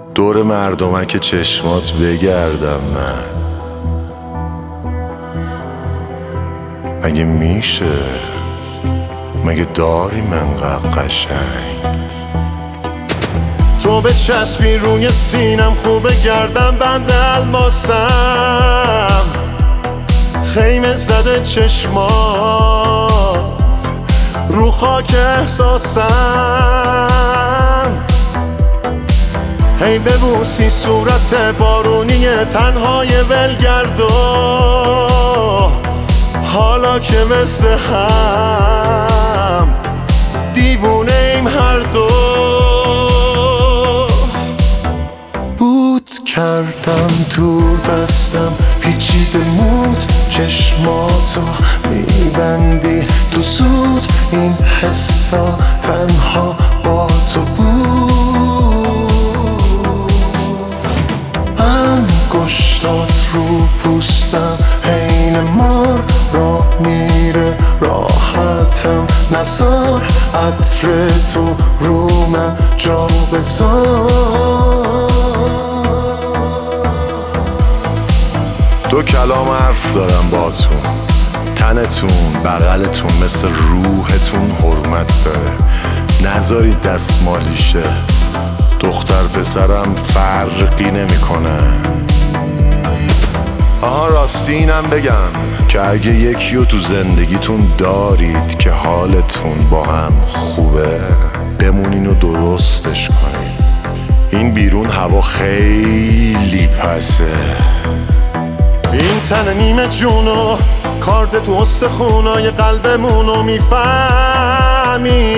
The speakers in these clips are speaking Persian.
دور مردمک چشمات بگردم من. مگه میشه؟ مگه داری منقدر قشنگ؟ تو به چسبی روی سینم، خوبه گردم بند الماسم، خیمه زده چشمات رو خاک احساسم. هی ببوسی صورت بارونی تنهای ولگردو، حالا که مثل هم دیوونه ایم هر دو. بود کردم تو دستم پیچیده مود، چشماتو میبندی تو زود، این حسا تنها با تو بود. انگشتات رو پوستم حین مار را میره راحتم، نزار عطر تو رو من جا بذار. دو کلام حرف دارم باتون، تنتون بغلتون مثل روحتون حرمت داره، نذارید دستمالیشه. دختر پسرم فرقی نمیکنه. آها راستی اینم بگم که اگه یکیو تو زندگیتون دارید که حالتون با هم خوبه، بمونین و درستش کنین. این بیرون هوا خیلی پسه. این تن نیمه جونو کارد تو استخونای قلبمونو میفهمی،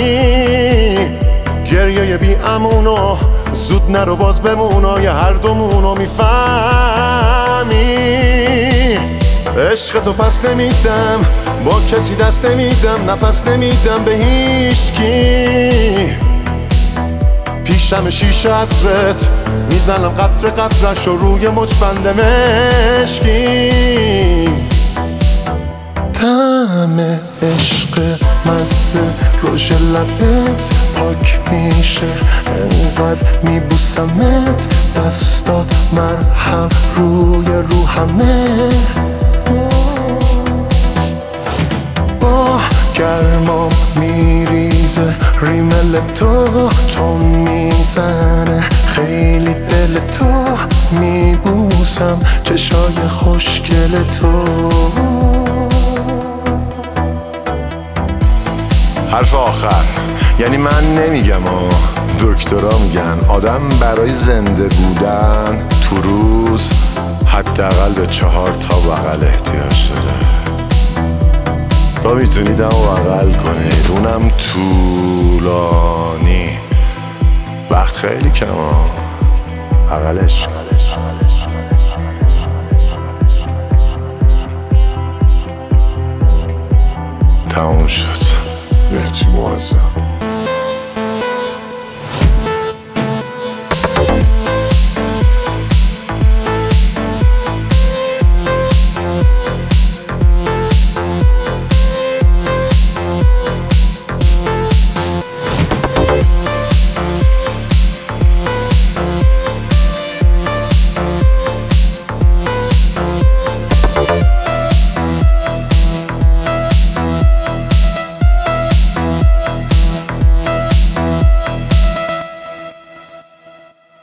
گریه بی امونو زود نرو باز بمونای هر دومونو میفهمی. عشق تو پس نمیدم، با کسی دست نمیدم، نفس نمیدم به هیچکی. پیشم شیشه عطرت میزنم قطره قطرش رو روی مچبند مشکی. طعم عشق مزه روش لبت پاک میشه، انقدر میبوسمت دستات مرهم روی روحمه. با گرمام میریزه ریمل تو میزنه خیلی دل تو، میبوسم چشای خوشگل تو. حرف آخر یعنی من نمیگم دکترها میگن آدم برای زنده بودن تو روز حداقل به 4 تا بغل احتیاج داره. تا میتونید هم بغل کنید، اونم طولانی. وقت خیلی کم بغلش. تموم شد. بهتی موازم.